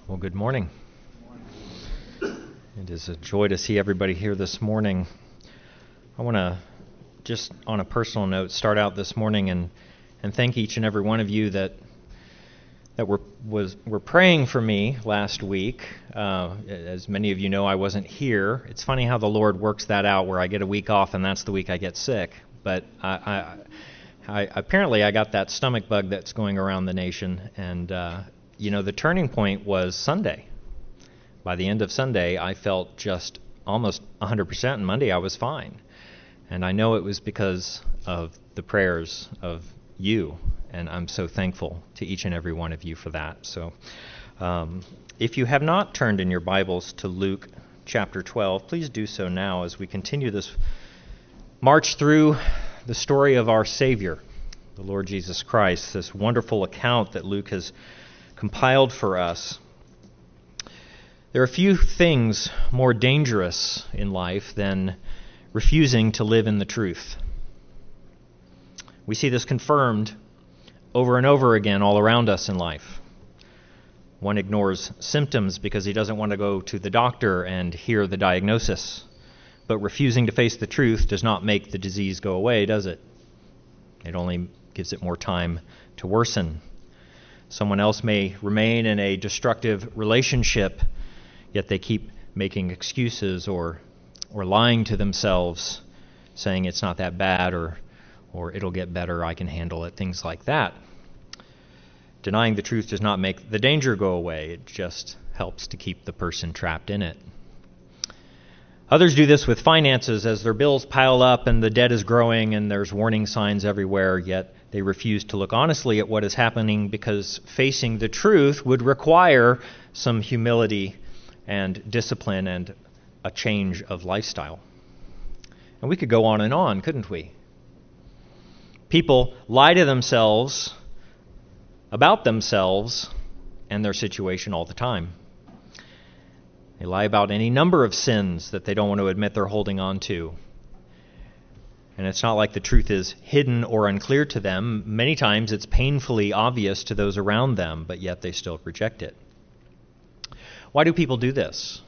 Well, good morning. It is a joy to see everybody here this morning. I want to, just on a personal note, start out this morning and thank each and every one of you that were praying for me last week. As many of you know, I wasn't here. It's funny how the Lord works that out, where I get a week off and that's the week I get sick. But I apparently I got that stomach bug that's going around the nation, and the turning point was Sunday. By the end of Sunday, I felt just almost 100%, and Monday I was fine. And I know it was because of the prayers of you, and I'm so thankful to each and every one of you for that. So if you have not turned in your Bibles to Luke chapter 12, please do so now as we continue this march through the story of our Savior, the Lord Jesus Christ, this wonderful account that Luke has compiled for us. There are few things more dangerous in life than refusing to live in the truth. We see this confirmed over and over again all around us in life. One ignores symptoms because he doesn't want to go to the doctor and hear the diagnosis. But refusing to face the truth does not make the disease go away, does it? It only gives it more time to worsen. Someone else may remain in a destructive relationship, yet they keep making excuses or lying to themselves, saying it's not that bad or it'll get better, I can handle it, things like that. Denying the truth does not make the danger go away. It just helps to keep the person trapped in it. Others do this with finances as their bills pile up and the debt is growing and there's warning signs everywhere, yet they refuse to look honestly at what is happening because facing the truth would require some humility and discipline and a change of lifestyle. And we could go on, couldn't we? People lie to themselves about themselves and their situation all the time. They lie about any number of sins that they don't want to admit they're holding on to. And it's not like the truth is hidden or unclear to them. Many times it's painfully obvious to those around them, but yet they still reject it. Why do people do this?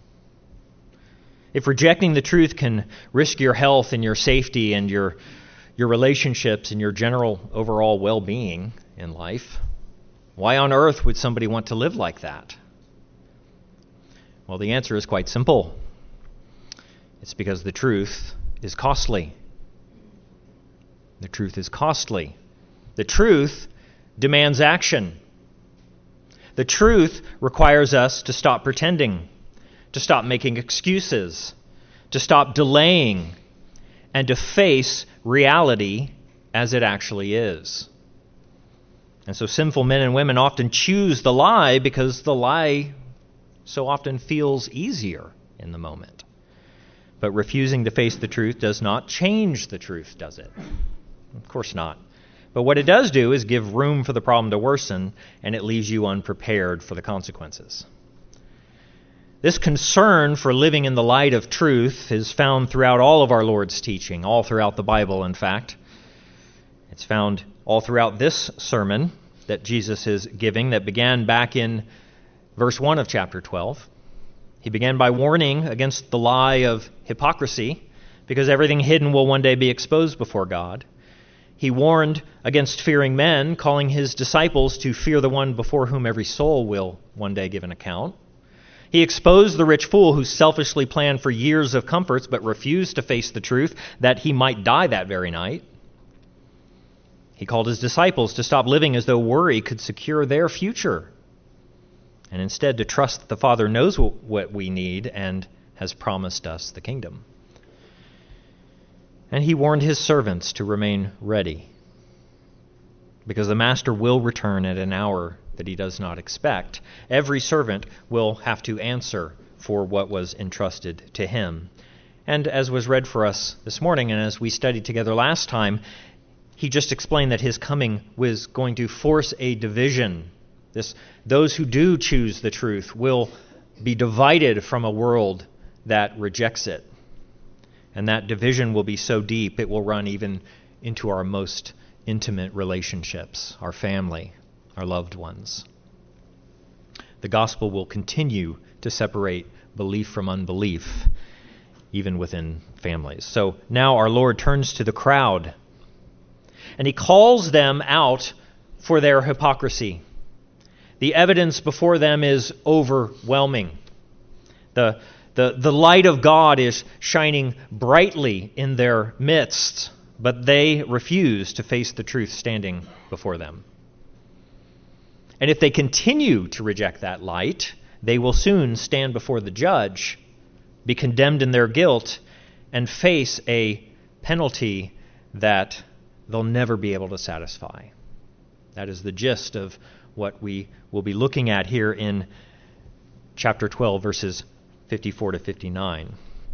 If rejecting the truth can risk your health and your safety and your relationships and your general overall well-being in life, why on earth would somebody want to live like that? Well, the answer is quite simple. It's because the truth is costly. The truth is costly. The truth demands action. The truth requires us to stop pretending, to stop making excuses, to stop delaying, and to face reality as it actually is. And so sinful men and women often choose the lie because the lie so often feels easier in the moment. But refusing to face the truth does not change the truth, does it? Of course not. But what it does do is give room for the problem to worsen, and it leaves you unprepared for the consequences. This concern for living in the light of truth is found throughout all of our Lord's teaching, all throughout the Bible, in fact. It's found all throughout this sermon that Jesus is giving that began back in verse 1 of chapter 12. He began by warning against the lie of hypocrisy, because everything hidden will one day be exposed before God. He warned against fearing men, calling his disciples to fear the one before whom every soul will one day give an account. He exposed the rich fool who selfishly planned for years of comforts but refused to face the truth that he might die that very night. He called his disciples to stop living as though worry could secure their future, and instead to trust that the Father knows what we need and has promised us the kingdom. And he warned his servants to remain ready, because the master will return at an hour that he does not expect. Every servant will have to answer for what was entrusted to him. And as was read for us this morning, and as we studied together last time, he just explained that his coming was going to force a division. Those who do choose the truth will be divided from a world that rejects it. And that division will be so deep, it will run even into our most intimate relationships, our family, our loved ones. The gospel will continue to separate belief from unbelief, even within families. So now our Lord turns to the crowd, and he calls them out for their hypocrisy. The evidence before them is overwhelming. The light of God is shining brightly in their midst, but they refuse to face the truth standing before them. And if they continue to reject that light, they will soon stand before the judge, be condemned in their guilt, and face a penalty that they'll never be able to satisfy. That is the gist of what we will be looking at here in chapter 12, verses 54 to 59.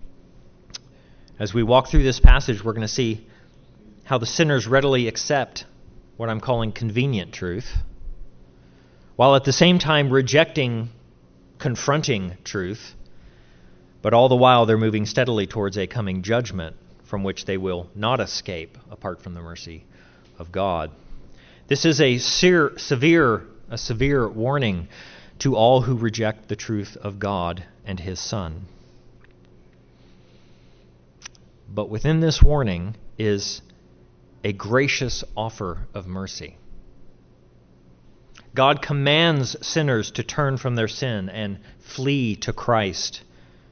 As we walk through this passage, we're going to see how the sinners readily accept what I'm calling convenient truth, while at the same time rejecting confronting truth, but all the while they're moving steadily towards a coming judgment from which they will not escape apart from the mercy of God. This is a severe warning to all who reject the truth of God and His Son. But within this warning is a gracious offer of mercy. God commands sinners to turn from their sin and flee to Christ.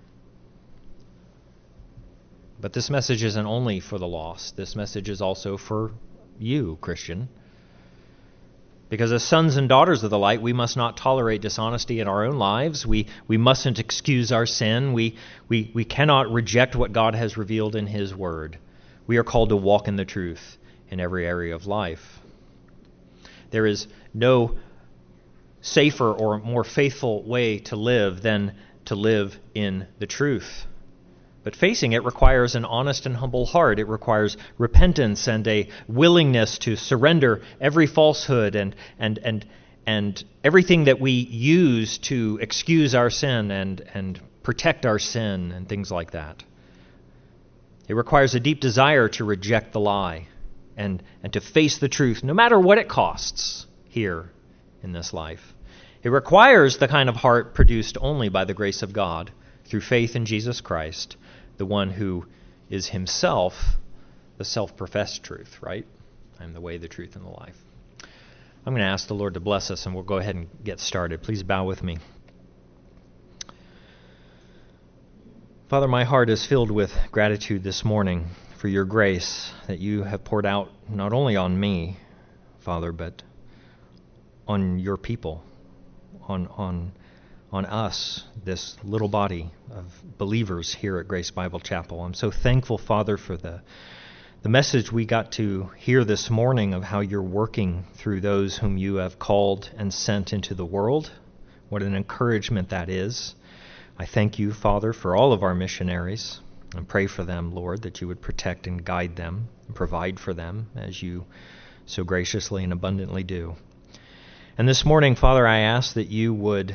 But this message isn't only for the lost. This message is also for you, Christian. Because as sons and daughters of the light, we must not tolerate dishonesty in our own lives. We mustn't excuse our sin. We cannot reject what God has revealed in His Word. We are called to walk in the truth in every area of life. There is no safer or more faithful way to live than to live in the truth. But facing it requires an honest and humble heart. It requires repentance and a willingness to surrender every falsehood and everything that we use to excuse our sin and protect our sin and things like that. It requires a deep desire to reject the lie and to face the truth, no matter what it costs here in this life. It requires the kind of heart produced only by the grace of God through faith in Jesus Christ, the one who is Himself the self-professed truth, right? I am the way, the truth, and the life. I'm going to ask the Lord to bless us, and we'll go ahead and get started. Please bow with me. Father, my heart is filled with gratitude this morning for your grace that you have poured out not only on me, Father, but on your people, on us, this little body of believers here at Grace Bible Chapel. I'm so thankful, Father, for the message we got to hear this morning of how you're working through those whom you have called and sent into the world. What an encouragement that is. I thank you, Father, for all of our missionaries, and pray for them, Lord, that you would protect and guide them and provide for them as you so graciously and abundantly do. And this morning, Father, I ask that you would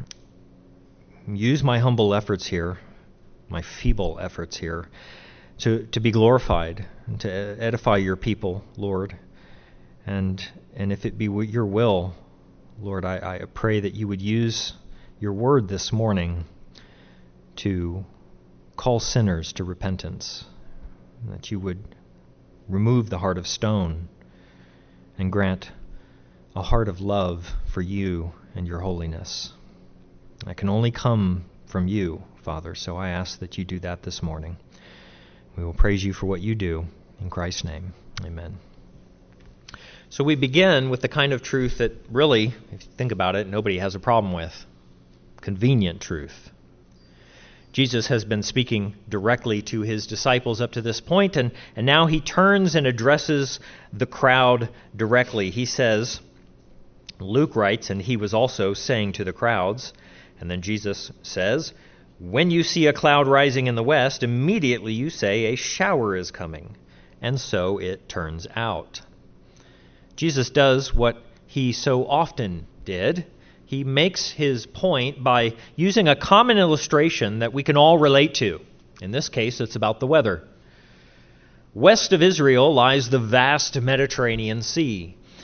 use my humble efforts here, my feeble efforts here, to be glorified and to edify your people, Lord. And if it be your will, Lord, I pray that you would use your word this morning to call sinners to repentance, that you would remove the heart of stone and grant a heart of love for you and your holiness. I can only come from you, Father, so I ask that you do that this morning. We will praise you for what you do. In Christ's name, amen. So we begin with the kind of truth that really, if you think about it, nobody has a problem with. Convenient truth. Jesus has been speaking directly to his disciples up to this point, and now he turns and addresses the crowd directly. He says, Luke writes, and he was also saying to the crowds, and then Jesus says, when you see a cloud rising in the west, immediately you say a shower is coming. And so it turns out. Jesus does what he so often did. He makes his point by using a common illustration that we can all relate to. In this case, it's about the weather. West of Israel lies the vast Mediterranean Sea.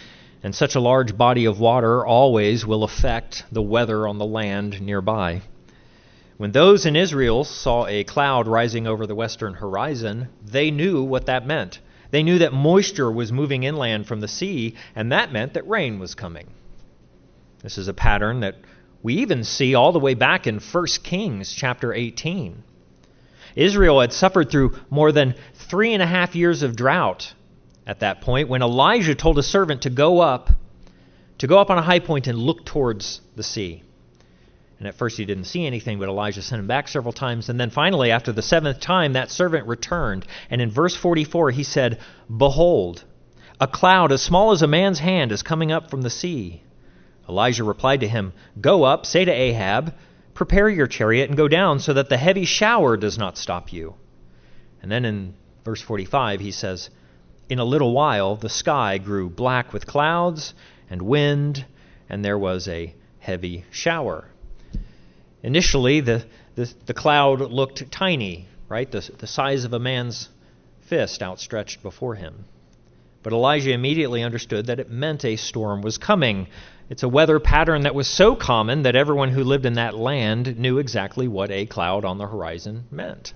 And such a large body of water always will affect the weather on the land nearby. When those in Israel saw a cloud rising over the western horizon, they knew what that meant. They knew that moisture was moving inland from the sea, and that meant that rain was coming. This is a pattern that we even see all the way back in 1 Kings chapter 18. Israel had suffered through more than 3.5 years of drought at that point when Elijah told a servant to go up on a high point and look towards the sea. And at first he didn't see anything, but Elijah sent him back several times. And then finally, after the 7th time, that servant returned. And in verse 44, he said, "Behold, a cloud as small as a man's hand is coming up from the sea." Elijah replied to him, "Go up, say to Ahab, prepare your chariot and go down so that the heavy shower does not stop you." And then in verse 45, he says, "In a little while, the sky grew black with clouds and wind, and there was a heavy shower." Initially, the cloud looked tiny, right? The size of a man's fist outstretched before him. But Elijah immediately understood that it meant a storm was coming. It's a weather pattern that was so common that everyone who lived in that land knew exactly what a cloud on the horizon meant.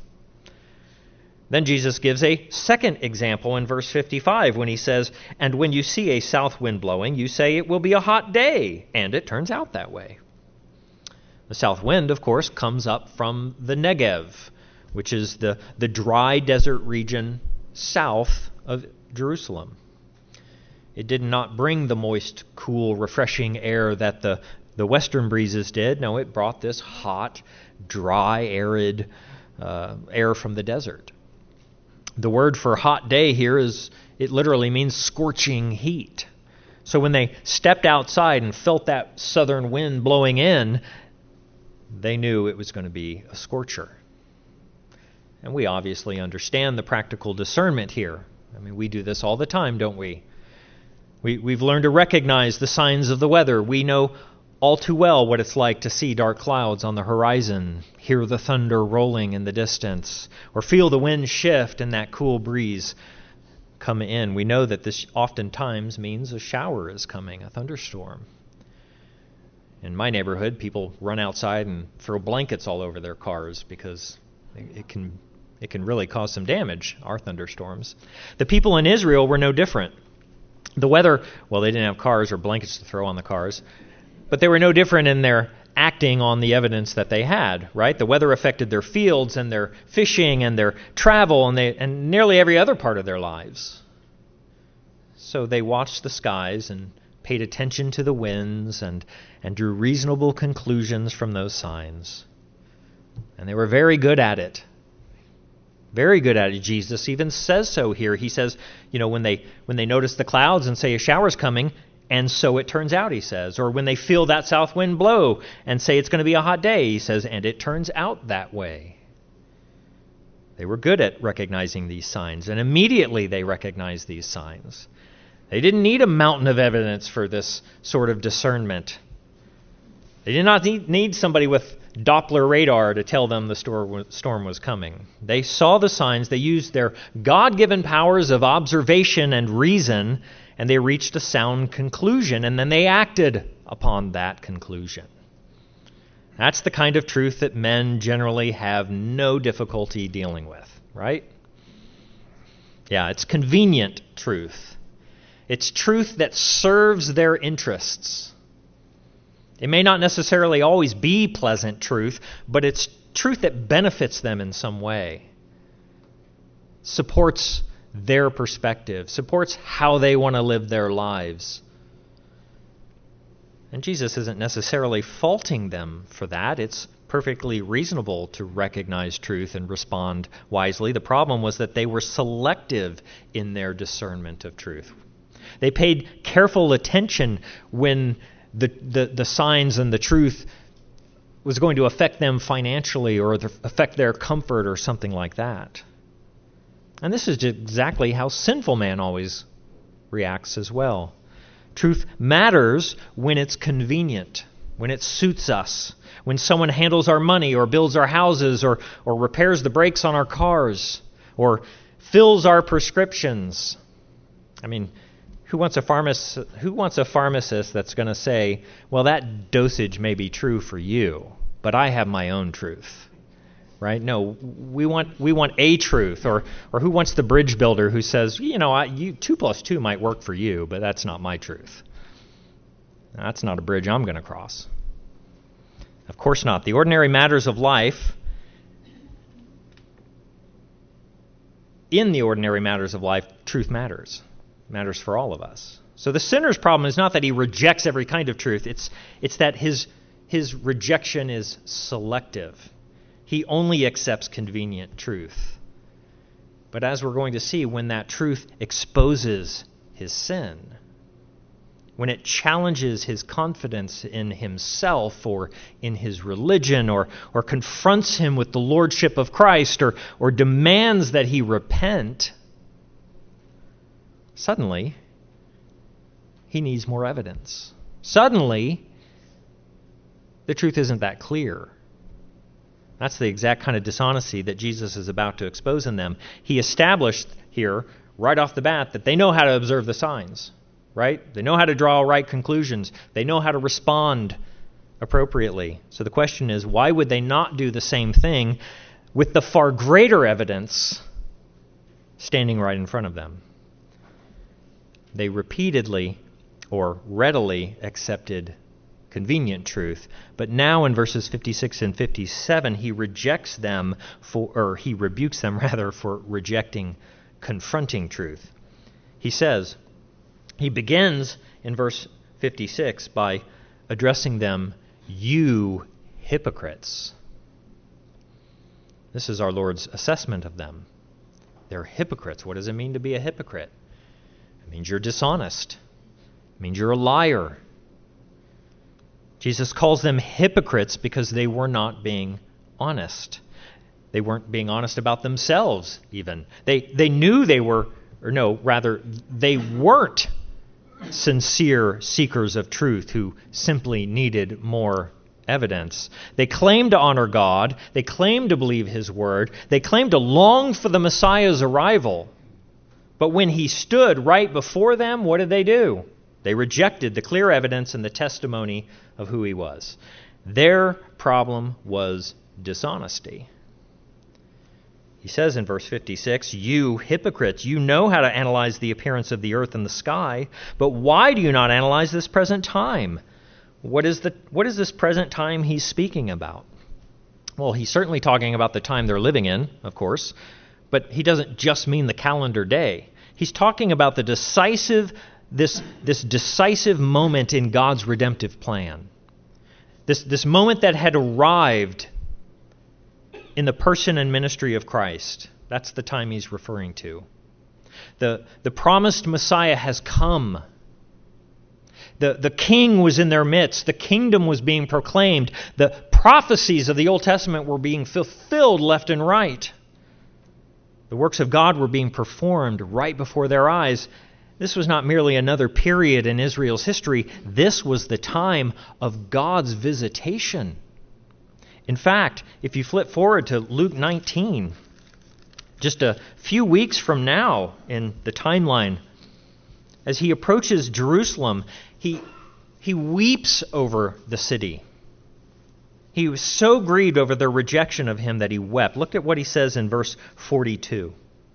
Then Jesus gives a second example in verse 55 when he says, "And when you see a south wind blowing, you say it will be a hot day, and it turns out that way." The south wind, of course, comes up from the Negev, which is the dry desert region south of Jerusalem. It did not bring the moist, cool, refreshing air that the western breezes did. No, it brought this hot, dry, arid air from the desert. The word for hot day here it literally means scorching heat. So when they stepped outside and felt that southern wind blowing in, they knew it was going to be a scorcher. And we obviously understand the practical discernment here. I mean, we do this all the time, don't we? We've learned to recognize the signs of the weather. We know all too well what it's like to see dark clouds on the horizon, hear the thunder rolling in the distance, or feel the wind shift and that cool breeze come in. We know that this oftentimes means a shower is coming, a thunderstorm. In my neighborhood, people run outside and throw blankets all over their cars because it can really cause some damage, our thunderstorms. The people in Israel were no different. The weather, well, they didn't have cars or blankets to throw on the cars, but they were no different in their acting on the evidence that they had, right? The weather affected their fields and their fishing and their travel and nearly every other part of their lives. So they watched the skies and paid attention to the winds and drew reasonable conclusions from those signs. And they were very good at it. Very good at it. Jesus even says so here. He says, when they notice the clouds and say a shower's coming, and so it turns out, he says. Or when they feel that south wind blow and say it's going to be a hot day, he says, and it turns out that way. They were good at recognizing these signs, and immediately they recognized these signs. They didn't need a mountain of evidence for this sort of discernment. They did not need somebody with Doppler radar to tell them the storm was coming. They saw the signs, they used their God-given powers of observation and reason, and they reached a sound conclusion, and then they acted upon that conclusion. That's the kind of truth that men generally have no difficulty dealing with, right? Yeah, it's convenient truth. It's truth that serves their interests. It may not necessarily always be pleasant truth, but it's truth that benefits them in some way. Supports their perspective, supports how they want to live their lives. And Jesus isn't necessarily faulting them for that. It's perfectly reasonable to recognize truth and respond wisely. The problem was that they were selective in their discernment of truth. They paid careful attention when the signs and the truth was going to affect them financially or affect their comfort or something like that. And this is exactly how sinful man always reacts as well. Truth matters when it's convenient, when it suits us, when someone handles our money or builds our houses or repairs the brakes on our cars or fills our prescriptions. I mean, Who wants a pharmacist that's going to say, well, that dosage may be true for you, but I have my own truth? Right? No, we want a truth. Or who wants the bridge builder who says, 2 plus 2 might work for you, but that's not my truth. That's not a bridge I'm going to cross. Of course not. The ordinary matters of life, in the ordinary matters of life, truth matters. It matters for all of us. So the sinner's problem is not that he rejects every kind of truth. It's that his rejection is selective. He only accepts convenient truth. But as we're going to see, when that truth exposes his sin, when it challenges his confidence in himself or in his religion or confronts him with the lordship of Christ or demands that he repent, suddenly he needs more evidence. Suddenly, the truth isn't that clear. That's the exact kind of dishonesty that Jesus is about to expose in them. He established here, right off the bat, that they know how to observe the signs, right? They know how to draw right conclusions. They know how to respond appropriately. So the question is, why would they not do the same thing with the far greater evidence standing right in front of them? They repeatedly or readily accepted convenient truth, but now in verses 56 and 57 he rebukes them for rejecting confronting truth. He begins in verse 56 by addressing them, "You hypocrites." This is our Lord's assessment of them. They're hypocrites. What does it mean to be a hypocrite? It means you're dishonest. It means you're a liar. Jesus calls them hypocrites because they were not being honest. They weren't being honest about themselves, even. They knew they weren't sincere seekers of truth who simply needed more evidence. They claimed to honor God. They claimed to believe His word. They claimed to long for the Messiah's arrival. But when He stood right before them, what did they do? They rejected the clear evidence and the testimony of who He was. Their problem was dishonesty. He says in verse 56, "You hypocrites, you know how to analyze the appearance of the earth and the sky, but why do you not analyze this present time?" What is this present time He's speaking about? Well, He's certainly talking about the time they're living in, of course, but He doesn't just mean the calendar day. He's talking about the decisive this decisive moment in God's redemptive plan. This moment that had arrived in the person and ministry of Christ. That's the time He's referring to. The promised Messiah has come. The king was in their midst. The kingdom was being proclaimed. The prophecies of the Old Testament were being fulfilled left and right. The works of God were being performed right before their eyes. This was not merely another period in Israel's history. This was the time of God's visitation. In fact, if you flip forward to Luke 19, just a few weeks from now in the timeline, as He approaches Jerusalem, he weeps over the city. He was so grieved over their rejection of Him that He wept. Look at what He says in verse 42.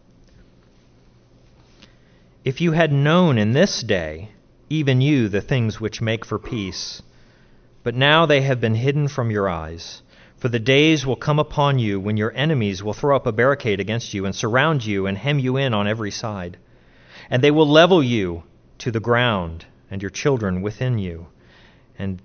"If you had known in this day, even you, the things which make for peace, but now they have been hidden from your eyes. For the days will come upon you when your enemies will throw up a barricade against you and surround you and hem you in on every side. And they will level you to the ground and your children within you. And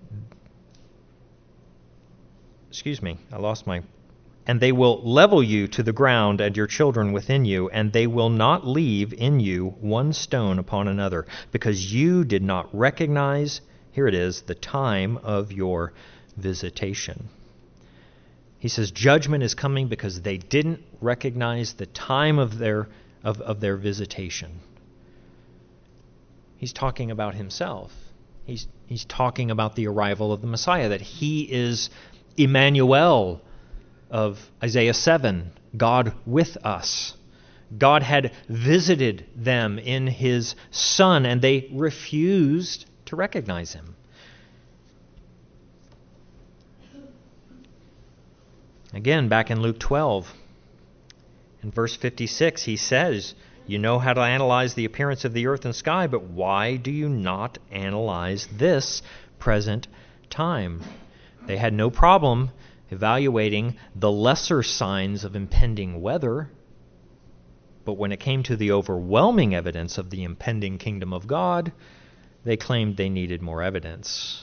they will level you to the ground and your children within you, and they will not leave in you one stone upon another, because you did not recognize," here it is, "the time of your visitation." He says judgment is coming because they didn't recognize the time of their visitation. He's talking about Himself. He's talking about the arrival of the Messiah, that He is Emmanuel of Isaiah 7, God with us. God had visited them in his Son, and they refused to recognize him. Again, back in Luke 12, in verse 56, he says, "You know how to analyze the appearance of the earth and sky, but why do you not analyze this present time?" They had no problem evaluating the lesser signs of impending weather, but when it came to the overwhelming evidence of the impending kingdom of God, they claimed they needed more evidence.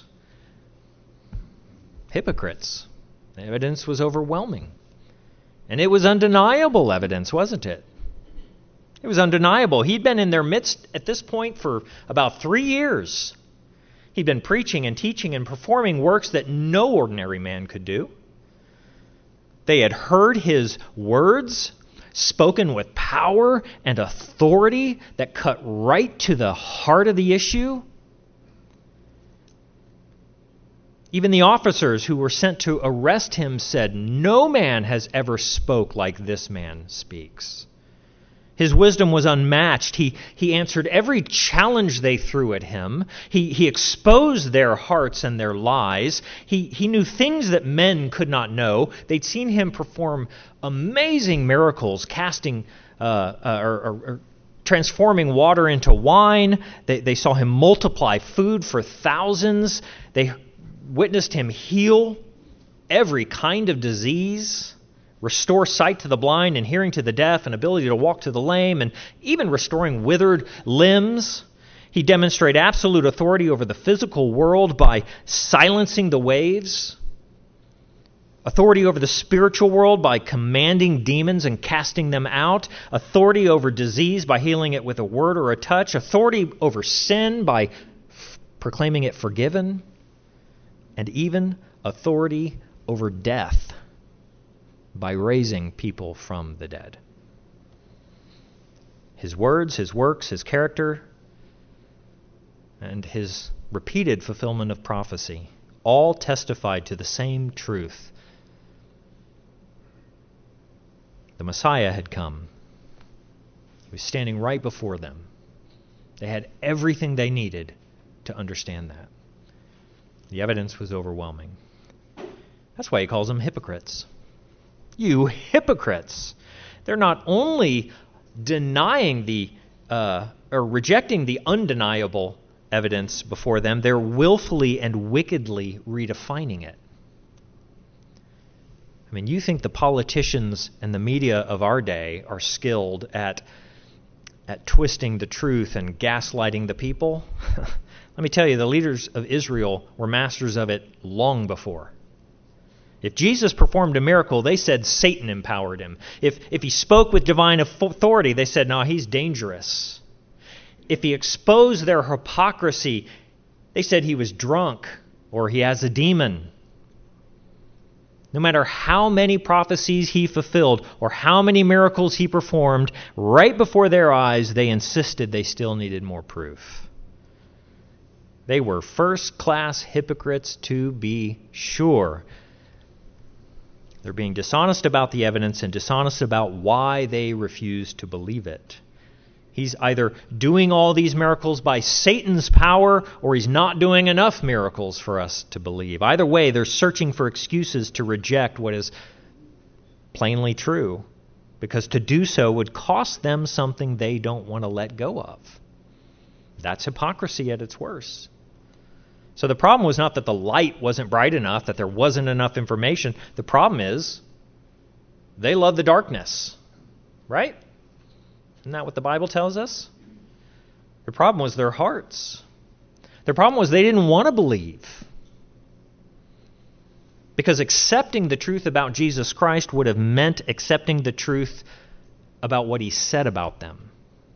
Hypocrites. The evidence was overwhelming. And it was undeniable evidence, wasn't it? It was undeniable. He'd been in their midst at this point for about 3 years. He'd been preaching and teaching and performing works that no ordinary man could do. They had heard his words spoken with power and authority that cut right to the heart of the issue. Even the officers who were sent to arrest him said, "No man has ever spoke like this man speaks." His wisdom was unmatched. He answered every challenge they threw at him. He exposed their hearts and their lies. He knew things that men could not know. They'd seen him perform amazing miracles, casting or transforming water into wine. They saw him multiply food for thousands. They witnessed him heal every kind of disease, restore sight to the blind and hearing to the deaf and ability to walk to the lame, and even restoring withered limbs. He demonstrated absolute authority over the physical world by silencing the waves, authority over the spiritual world by commanding demons and casting them out, authority over disease by healing it with a word or a touch, authority over sin by proclaiming it forgiven, and even authority over death by raising people from the dead. His words, his works, his character, and his repeated fulfillment of prophecy all testified to the same truth. The Messiah had come. He was standing right before them. They had everything they needed to understand that. The evidence was overwhelming. That's why he calls them hypocrites. You hypocrites! They're not only denying or rejecting the undeniable evidence before them, they're willfully and wickedly redefining it. I mean, you think the politicians and the media of our day are skilled at twisting the truth and gaslighting the people? Let me tell you, the leaders of Israel were masters of it long before. If Jesus performed a miracle, they said Satan empowered him. If he spoke with divine authority, they said, no, he's dangerous. If he exposed their hypocrisy, they said he was drunk or he has a demon. No matter how many prophecies he fulfilled or how many miracles he performed, right before their eyes, they insisted they still needed more proof. They were first-class hypocrites, to be sure. They're being dishonest about the evidence and dishonest about why they refuse to believe it. He's either doing all these miracles by Satan's power, or he's not doing enough miracles for us to believe. Either way, they're searching for excuses to reject what is plainly true, because to do so would cost them something they don't want to let go of. That's hypocrisy at its worst. So the problem was not that the light wasn't bright enough, that there wasn't enough information. The problem is they love the darkness, right? Isn't that what the Bible tells us? The problem was their hearts. The problem was they didn't want to believe. Because accepting the truth about Jesus Christ would have meant accepting the truth about what he said about them.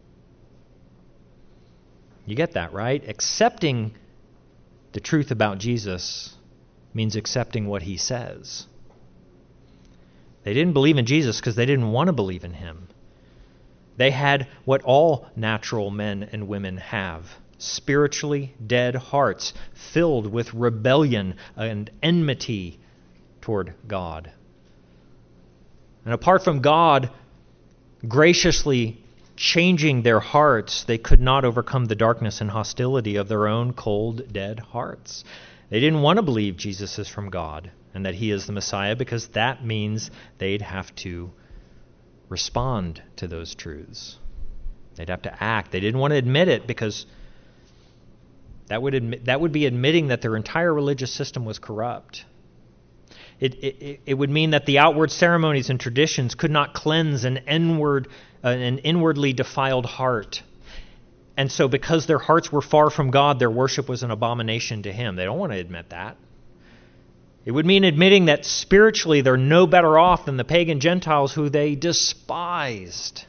You get that, right? Accepting the truth about Jesus means accepting what he says. They didn't believe in Jesus because they didn't want to believe in him. They had what all natural men and women have: spiritually dead hearts filled with rebellion and enmity toward God. And apart from God graciously changing their hearts, they could not overcome the darkness and hostility of their own cold, dead hearts. They didn't want to believe Jesus is from God and that he is the Messiah, because that means they'd have to respond to those truths. They'd have to act. They didn't want to admit it, because that would be admitting that their entire religious system was corrupt. It would mean that the outward ceremonies and traditions could not cleanse an inwardly defiled heart. And so because their hearts were far from God, their worship was an abomination to him. They don't want to admit that. It would mean admitting that spiritually they're no better off than the pagan Gentiles who they despised.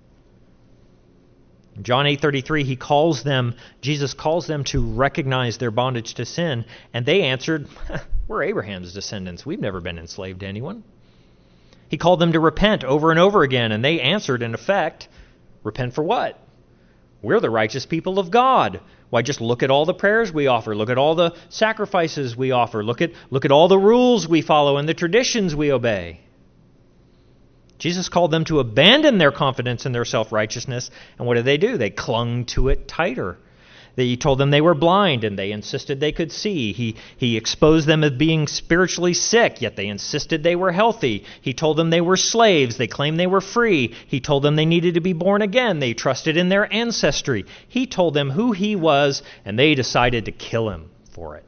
In John 8:33, Jesus calls them to recognize their bondage to sin, and they answered, "We're Abraham's descendants. We've never been enslaved to anyone." He called them to repent over and over again, and they answered, in effect, repent for what? We're the righteous people of God. Why, just look at all the prayers we offer. Look at all the sacrifices we offer. Look at all the rules we follow and the traditions we obey. Jesus called them to abandon their confidence in their self-righteousness, and what did they do? They clung to it tighter. He told them they were blind, and they insisted they could see. He exposed them as being spiritually sick, yet they insisted they were healthy. He told them they were slaves. They claimed they were free. He told them they needed to be born again. They trusted in their ancestry. He told them who he was, and they decided to kill him for it.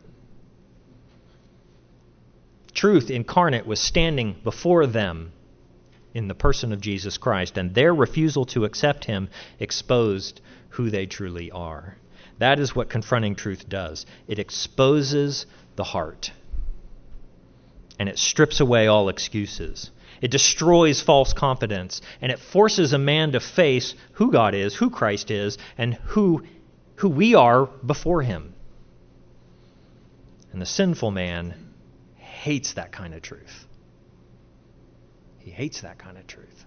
Truth incarnate was standing before them in the person of Jesus Christ, and their refusal to accept him exposed who they truly are. That is what confronting truth does. It exposes the heart, and it strips away all excuses. It destroys false confidence, and it forces a man to face who God is, who Christ is, and who we are before him. And the sinful man hates that kind of truth. He hates that kind of truth.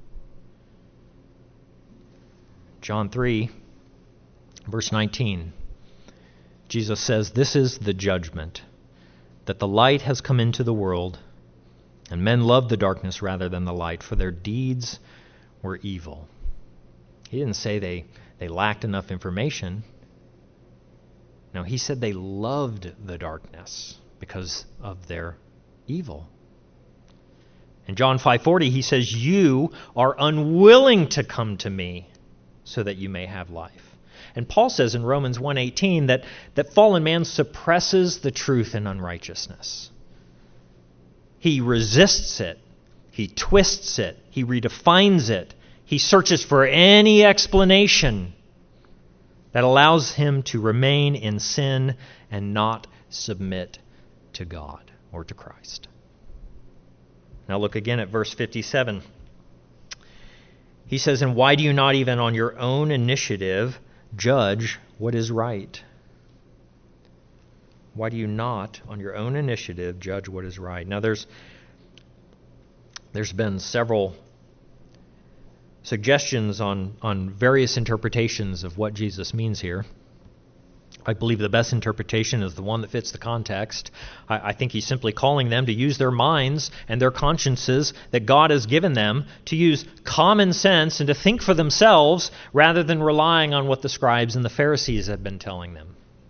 John 3, verse 19, Jesus says, "This is the judgment, that the light has come into the world, and men loved the darkness rather than the light, for their deeds were evil." He didn't say they lacked enough information. No, he said they loved the darkness because of their evil. In John 5:40, he says, "You are unwilling to come to me so that you may have life." And Paul says in Romans 1:18 that fallen man suppresses the truth in unrighteousness. He resists it. He twists it. He redefines it. He searches for any explanation that allows him to remain in sin and not submit to God or to Christ. Now look again at verse 57. He says, "And why do you not even on your own initiative judge what is right?" Why do you not on your own initiative judge what is right? Now there's been several suggestions on various interpretations of what Jesus means here. I believe the best interpretation is the one that fits the context. I think he's simply calling them to use their minds and their consciences that God has given them, to use common sense and to think for themselves rather than relying on what the scribes and the Pharisees have been telling them.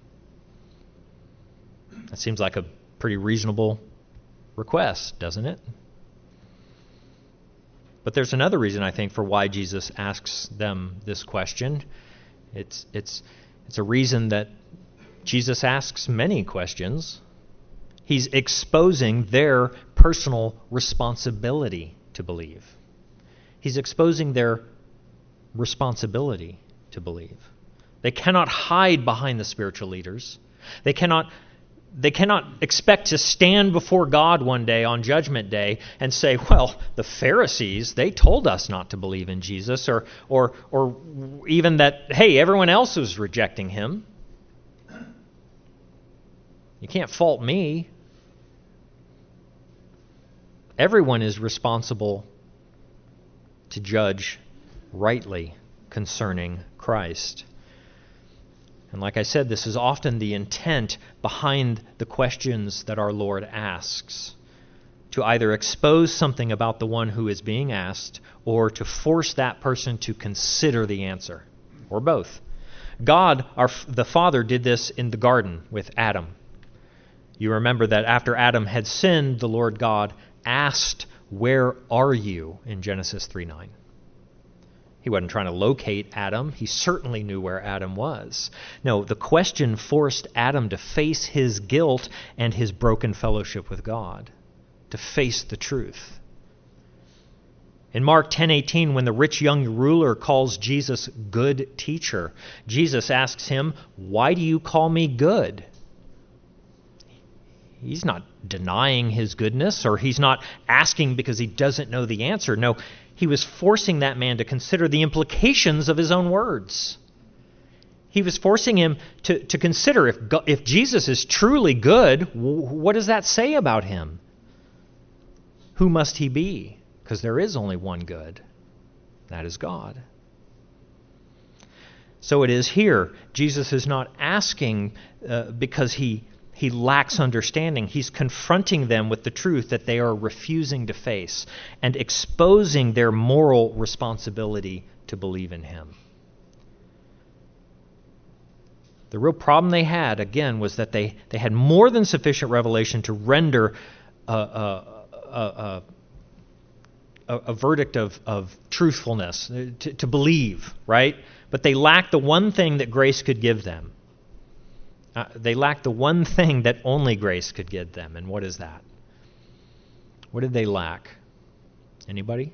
That seems like a pretty reasonable request, doesn't it? But there's another reason, I think, for why Jesus asks them this question. It's a reason that Jesus asks many questions. He's exposing their personal responsibility to believe. He's exposing their responsibility to believe. They cannot hide behind the spiritual leaders. They cannot expect to stand before God one day on Judgment Day and say, "Well, the Pharisees, they told us not to believe in Jesus," or even that, "Hey, everyone else was rejecting him. You can't fault me." Everyone is responsible to judge rightly concerning Christ. And like I said, this is often the intent behind the questions that our Lord asks, to either expose something about the one who is being asked or to force that person to consider the answer, or both. God, the Father, did this in the garden with Adam. You remember that after Adam had sinned, the Lord God asked, "Where are you?" in Genesis 3:9. He wasn't trying to locate Adam. He certainly knew where Adam was. No, the question forced Adam to face his guilt and his broken fellowship with God, to face the truth. In Mark 10:18, when the rich young ruler calls Jesus good teacher, Jesus asks him, "Why do you call me good?" He's not denying his goodness, or he's not asking because he doesn't know the answer. No, he was forcing that man to consider the implications of his own words. He was forcing him to consider, if Jesus is truly good, what does that say about him? Who must he be? Because there is only one good. That is God. So it is here. Jesus is not asking because he lacks understanding. He's confronting them with the truth that they are refusing to face and exposing their moral responsibility to believe in him. The real problem they had, again, was that they had more than sufficient revelation to render a verdict of truthfulness, to believe, right? But they lacked the one thing that grace could give them. They lacked the one thing that only grace could give them. And what is that? What did they lack? Anybody?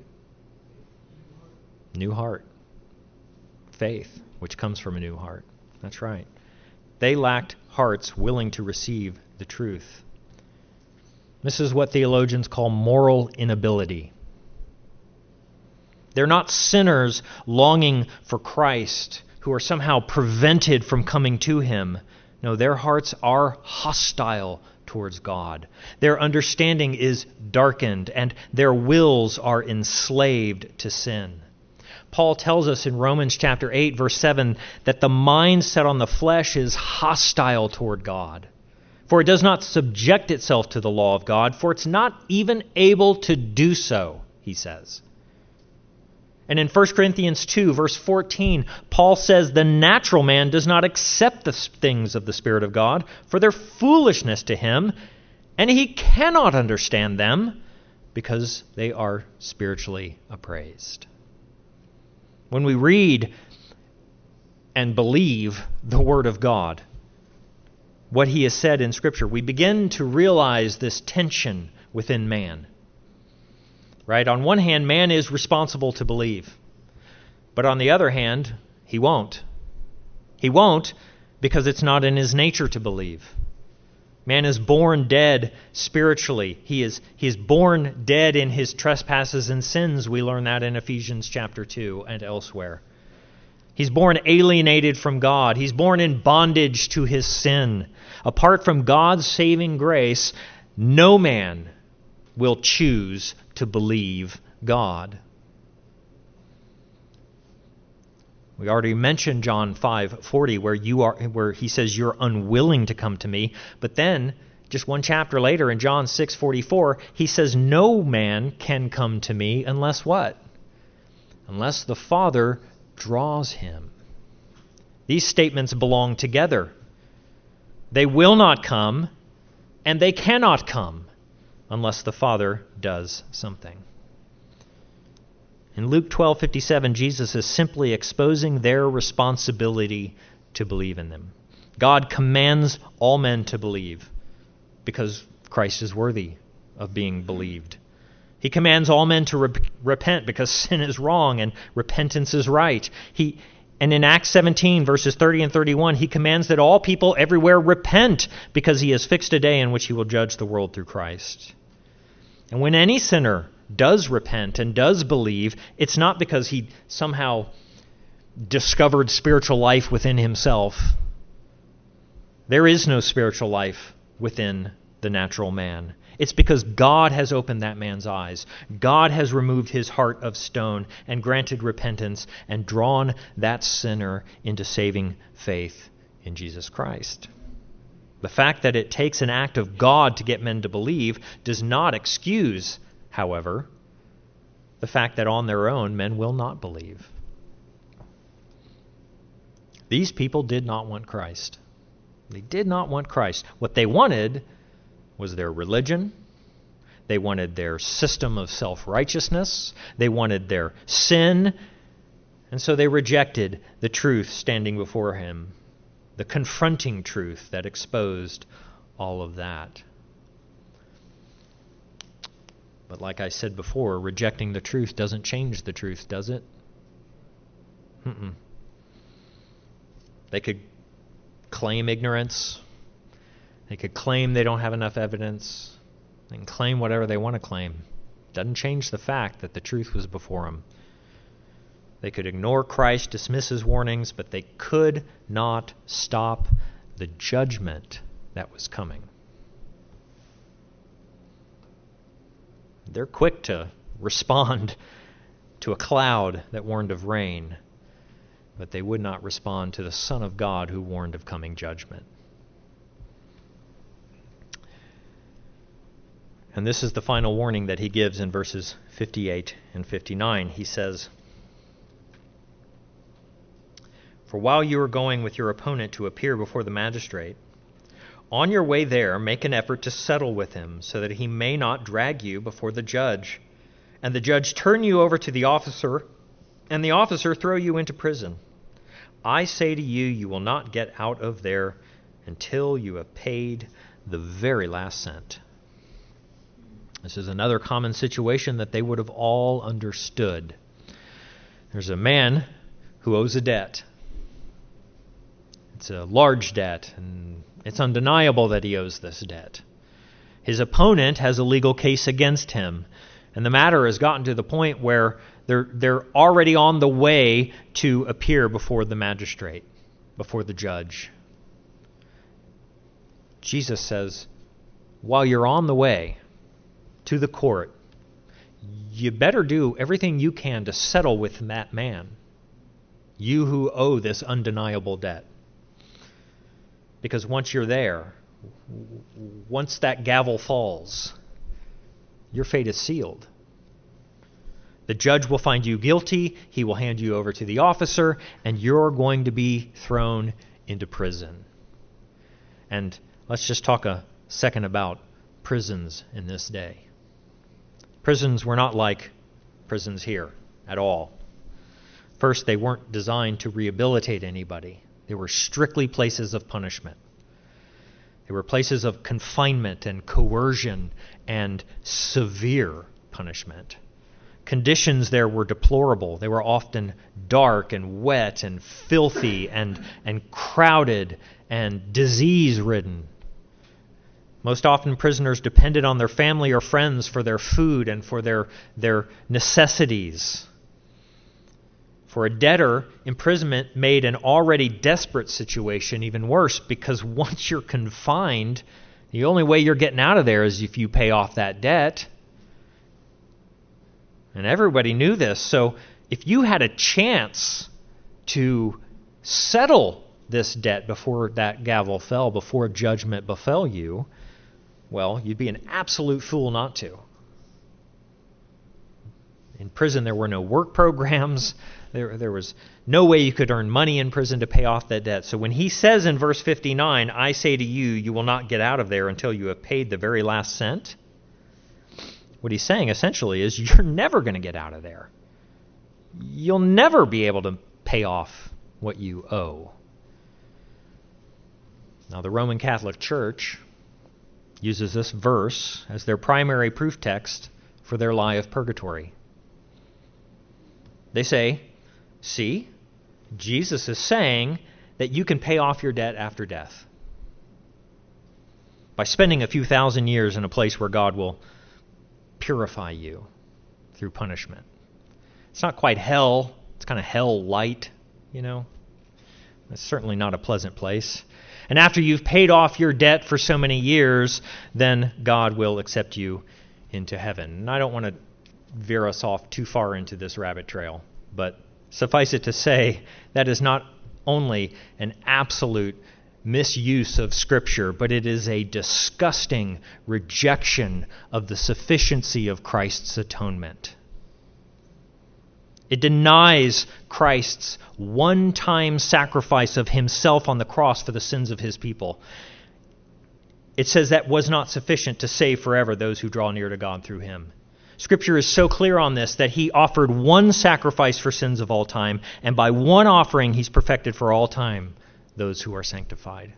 New heart. Faith, which comes from a new heart. That's right. They lacked hearts willing to receive the truth. This is what theologians call moral inability. They're not sinners longing for Christ who are somehow prevented from coming to him. No, their hearts are hostile towards God. Their understanding is darkened, and their wills are enslaved to sin. Paul tells us in Romans chapter 8, verse 7, that the mind set on the flesh is hostile toward God. For it does not subject itself to the law of God, for it's not even able to do so, he says. And in 1 Corinthians 2, verse 14, Paul says the natural man does not accept the things of the Spirit of God, for they're foolishness to him, and he cannot understand them because they are spiritually appraised. When we read and believe the Word of God, what he has said in Scripture, we begin to realize this tension within man. Right? On one hand, man is responsible to believe. But on the other hand, he won't. He won't because it's not in his nature to believe. Man is born dead spiritually. He is born dead in his trespasses and sins. We learn that in Ephesians chapter 2 and elsewhere. He's born alienated from God. He's born in bondage to his sin. Apart from God's saving grace, no man will choose to believe God. We already mentioned John 5:40, where he says you're unwilling to come to me. But then, just one chapter later, in John 6:44, he says no man can come to me unless what? Unless the Father draws him. These statements belong together. They will not come, and they cannot come unless the Father does something. In Luke 12:57, Jesus is simply exposing their responsibility to believe in them. God commands all men to believe because Christ is worthy of being believed. He commands all men to repent because sin is wrong and repentance is right. And in Acts 17, verses 30 and 31, he commands that all people everywhere repent because he has fixed a day in which he will judge the world through Christ. And when any sinner does repent and does believe, it's not because he somehow discovered spiritual life within himself. There is no spiritual life within the natural man. It's because God has opened that man's eyes. God has removed his heart of stone and granted repentance and drawn that sinner into saving faith in Jesus Christ. The fact that it takes an act of God to get men to believe does not excuse, however, the fact that on their own men will not believe. These people did not want Christ. They did not want Christ. What they wanted was their religion. They wanted their system of self-righteousness. They wanted their sin. And so they rejected the truth standing before him, the confronting truth that exposed all of that. But like I said before, rejecting the truth doesn't change the truth, does it? They could claim ignorance. They could claim they don't have enough evidence. They can claim whatever they want to claim. Doesn't change the fact that the truth was before them. They could ignore Christ, dismiss his warnings, but they could not stop the judgment that was coming. They're quick to respond to a cloud that warned of rain, but they would not respond to the Son of God who warned of coming judgment. And this is the final warning that he gives in verses 58 and 59. He says, "For while you are going with your opponent to appear before the magistrate, on your way there make an effort to settle with him, so that he may not drag you before the judge, and the judge turn you over to the officer, and the officer throw you into prison. I say to you, you will not get out of there until you have paid the very last cent." This is another common situation that they would have all understood. There's a man who owes a debt. It's a large debt, and it's undeniable that he owes this debt. His opponent has a legal case against him, and the matter has gotten to the point where they're already on the way to appear before the magistrate, before the judge. Jesus says, while you're on the way to the court, you better do everything you can to settle with that man, you who owe this undeniable debt. Because once you're there, once that gavel falls, your fate is sealed. The judge will find you guilty, he will hand you over to the officer, and you're going to be thrown into prison. And let's just talk a second about prisons in this day. Prisons were not like prisons here at all. First, they weren't designed to rehabilitate anybody. They were strictly places of punishment. They were places of confinement and coercion and severe punishment. Conditions there were deplorable. They were often dark and wet and filthy and crowded and disease-ridden. Most often prisoners depended on their family or friends for their food and for their necessities. For a debtor, imprisonment made an already desperate situation even worse, because once you're confined, the only way you're getting out of there is if you pay off that debt. And everybody knew this. So if you had a chance to settle this debt before that gavel fell, before judgment befell you, well, you'd be an absolute fool not to. In prison, there were no work programs. There was no way you could earn money in prison to pay off that debt. So when he says in verse 59, I say to you, you will not get out of there until you have paid the very last cent, what he's saying essentially is you're never going to get out of there. You'll never be able to pay off what you owe. Now, the Roman Catholic Church uses this verse as their primary proof text for their lie of purgatory. They say, see, Jesus is saying that you can pay off your debt after death by spending a few thousand years in a place where God will purify you through punishment. It's not quite hell. It's kind of hell light, you know. It's certainly not a pleasant place. And after you've paid off your debt for so many years, then God will accept you into heaven. And I don't want to veer us off too far into this rabbit trail, but suffice it to say, that is not only an absolute misuse of Scripture, but it is a disgusting rejection of the sufficiency of Christ's atonement. It denies Christ's one-time sacrifice of himself on the cross for the sins of his people. It says that was not sufficient to save forever those who draw near to God through him. Scripture is so clear on this that he offered one sacrifice for sins of all time, and by one offering he's perfected for all time those who are sanctified.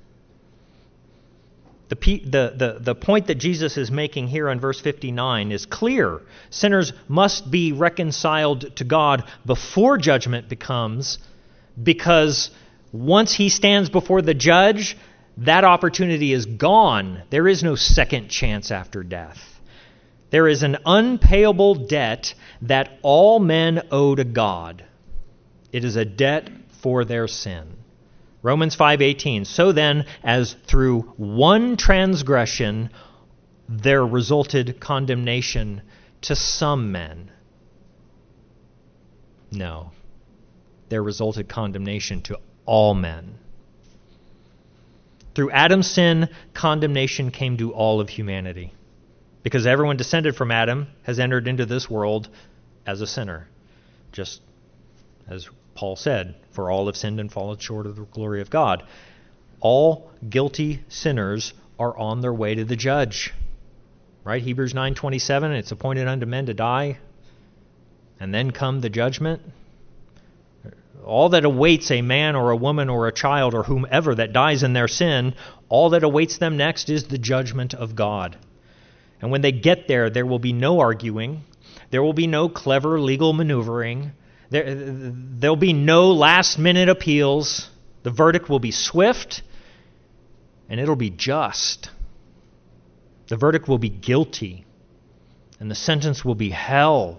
The point that Jesus is making here in verse 59 is clear. Sinners must be reconciled to God before judgment becomes, because once he stands before the judge, that opportunity is gone. There is no second chance after death. There is an unpayable debt that all men owe to God. It is a debt for their sin. Romans 5:18, so then, as through one transgression there resulted condemnation to some men. No, there resulted condemnation to all men. Through Adam's sin, condemnation came to all of humanity, because everyone descended from Adam has entered into this world as a sinner, just as Paul said, for all have sinned and fallen short of the glory of God. All guilty sinners are on their way to the judge. Right? Hebrews 9:27, it's appointed unto men to die, and then come the judgment. All that awaits a man or a woman or a child or whomever that dies in their sin, all that awaits them next is the judgment of God. And when they get there, there will be no arguing. There will be no clever legal maneuvering. There'll be no last-minute appeals. The verdict will be swift, and it'll be just. The verdict will be guilty, and the sentence will be hell,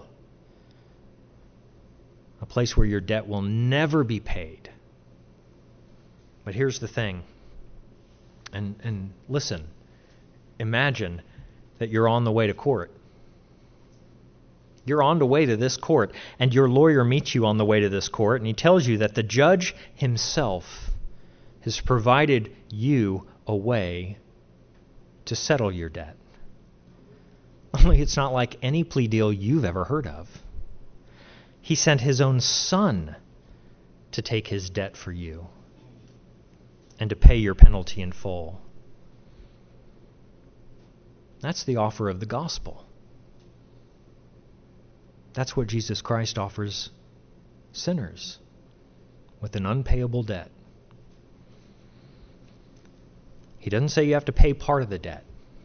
a place where your debt will never be paid. But here's the thing, and listen, imagine that you're on the way to court. You're on the way to this court, and your lawyer meets you on the way to this court, and he tells you that the judge himself has provided you a way to settle your debt. Only it's not like any plea deal you've ever heard of. He sent his own son to take his debt for you and to pay your penalty in full. That's the offer of the gospel. That's what Jesus Christ offers sinners with an unpayable debt. He doesn't say you have to pay part of the debt.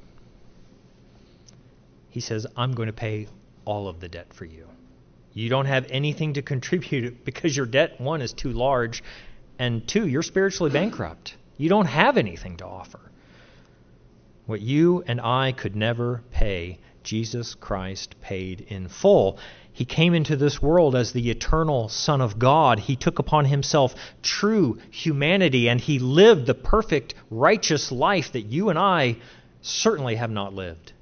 He says, I'm going to pay all of the debt for you. You don't have anything to contribute because your debt, one, is too large, and two, you're spiritually bankrupt. You don't have anything to offer. What you and I could never pay, Jesus Christ paid in full. He came into this world as the eternal Son of God. He took upon himself true humanity, and he lived the perfect, righteous life that you and I certainly have not lived.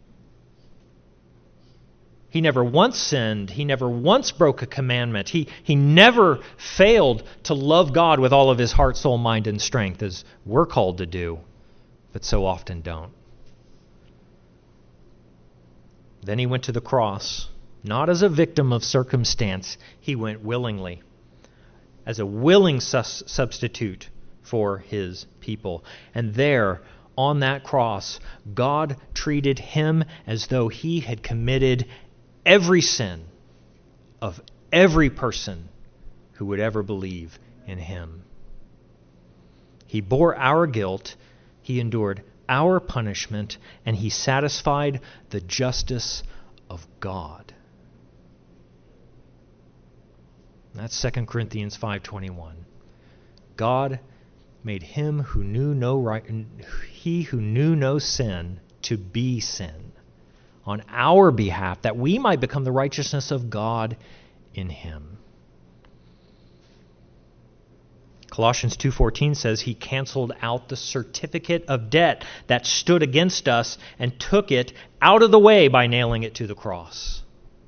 He never once sinned. He never once broke a commandment. He never failed to love God with all of his heart, soul, mind, and strength, as we're called to do, but so often don't. Then he went to the cross, not as a victim of circumstance. He went willingly, as a willing substitute for his people. And there, on that cross, God treated him as though he had committed every sin of every person who would ever believe in him. He bore our guilt, he endured our punishment, and he satisfied the justice of God. That's 2 Corinthians 5:21. God made him who knew no sin to be sin on our behalf, that we might become the righteousness of God in him. Colossians 2:14 says he canceled out the certificate of debt that stood against us and took it out of the way by nailing it to the cross.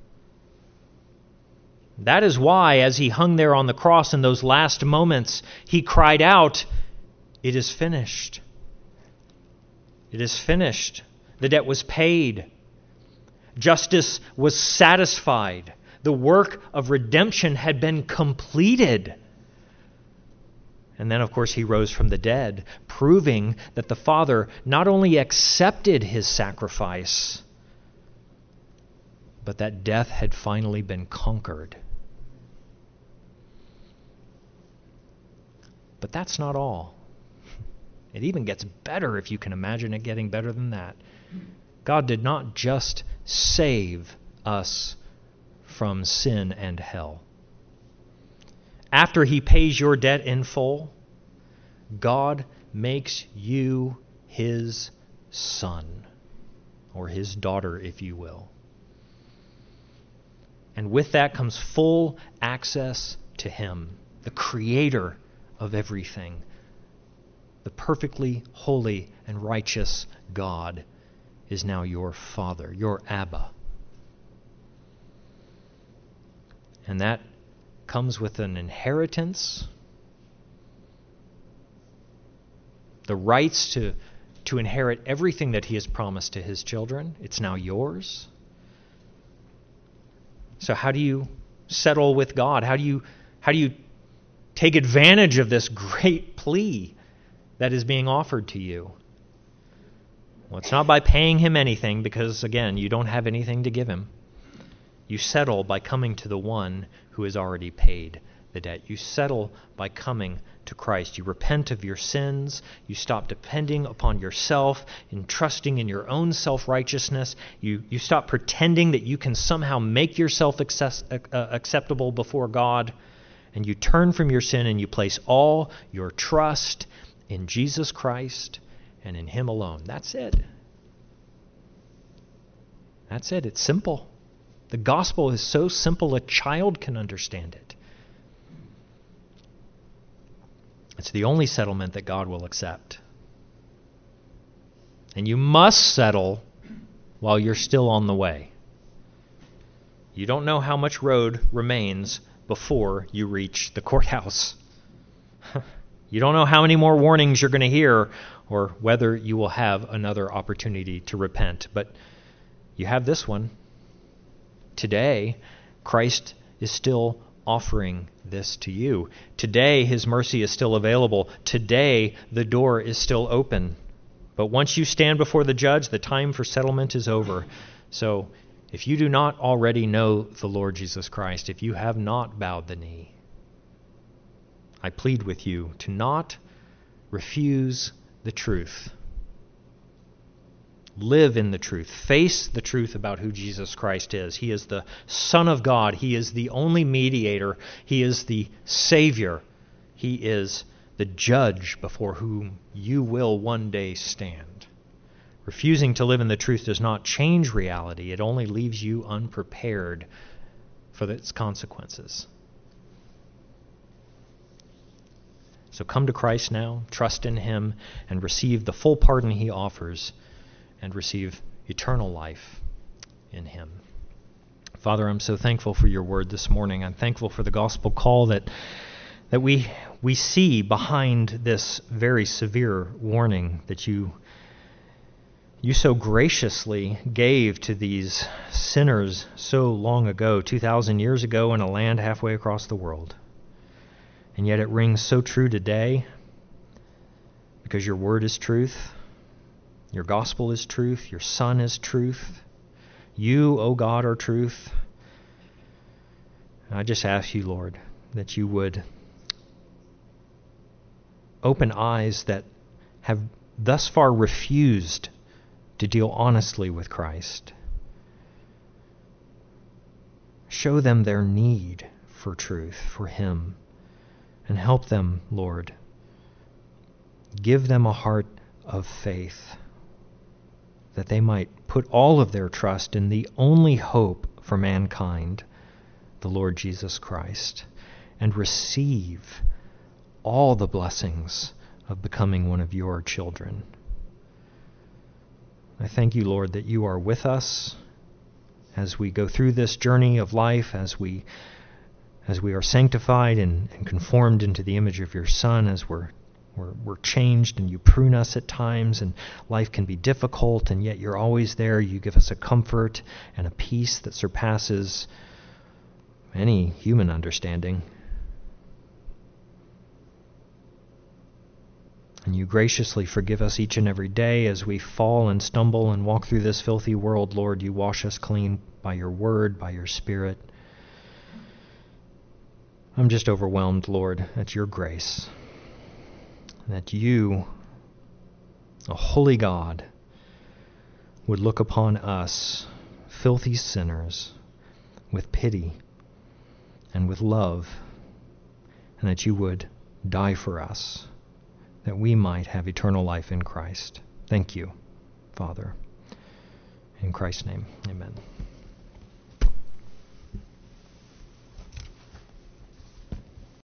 That is why, as he hung there on the cross in those last moments, he cried out, it is finished. It is finished. The debt was paid. Justice was satisfied. The work of redemption had been completed. And then, of course, he rose from the dead, proving that the Father not only accepted his sacrifice, but that death had finally been conquered. But that's not all. It even gets better, if you can imagine it getting better than that. God did not just save us from sin and hell. After he pays your debt in full, God makes you his son, or his daughter, if you will. And with that comes full access to him, the creator of everything. The perfectly holy and righteous God is now your Father, your Abba. And that comes with an inheritance, the rights to inherit everything that he has promised to his children. It's now yours. So how do you settle with God? How do you take advantage of this great plea that is being offered to you? Well, it's not by paying him anything, because, again, you don't have anything to give him. You settle by coming to the one who has already paid the debt. You settle by coming to Christ. You repent of your sins. You stop depending upon yourself and trusting in your own self-righteousness. You stop pretending that you can somehow make yourself acceptable before God. And you turn from your sin and you place all your trust in Jesus Christ and in him alone. That's it. That's it. It's simple. The gospel is so simple a child can understand it. It's the only settlement that God will accept. And you must settle while you're still on the way. You don't know how much road remains before you reach the courthouse. You don't know how many more warnings you're going to hear or whether you will have another opportunity to repent. But you have this one. Today, Christ is still offering this to you. Today, his mercy is still available. Today, the door is still open. But once you stand before the judge, the time for settlement is over. So, if you do not already know the Lord Jesus Christ, if you have not bowed the knee, I plead with you to not refuse the truth. Live in the truth. Face the truth about who Jesus Christ is. He is the Son of God. He is the only mediator. He is the Savior. He is the judge before whom you will one day stand. Refusing to live in the truth does not change reality. It only leaves you unprepared for its consequences. So come to Christ now, trust in him, and receive the full pardon he offers, and receive eternal life in him. Father, I'm so thankful for your word this morning. I'm thankful for the gospel call that we see behind this very severe warning that you so graciously gave to these sinners so long ago, 2,000 years ago, in a land halfway across the world. And yet it rings so true today because your word is truth. Your gospel is truth. Your Son is truth. You, O God, are truth. And I just ask you, Lord, that you would open eyes that have thus far refused to deal honestly with Christ. Show them their need for truth, for him, and help them, Lord. Give them a heart of faith, that they might put all of their trust in the only hope for mankind, the Lord Jesus Christ, and receive all the blessings of becoming one of your children. I thank you, Lord, that you are with us as we go through this journey of life, as we are sanctified and conformed into the image of your Son, as we're We're changed, and you prune us at times, and life can be difficult, and yet you're always there. You give us a comfort and a peace that surpasses any human understanding. And you graciously forgive us each and every day as we fall and stumble and walk through this filthy world. Lord, you wash us clean by your word, by your Spirit. I'm just overwhelmed, Lord, at your grace. That you, a holy God, would look upon us, filthy sinners, with pity and with love, and that you would die for us, that we might have eternal life in Christ. Thank you, Father. In Christ's name, amen.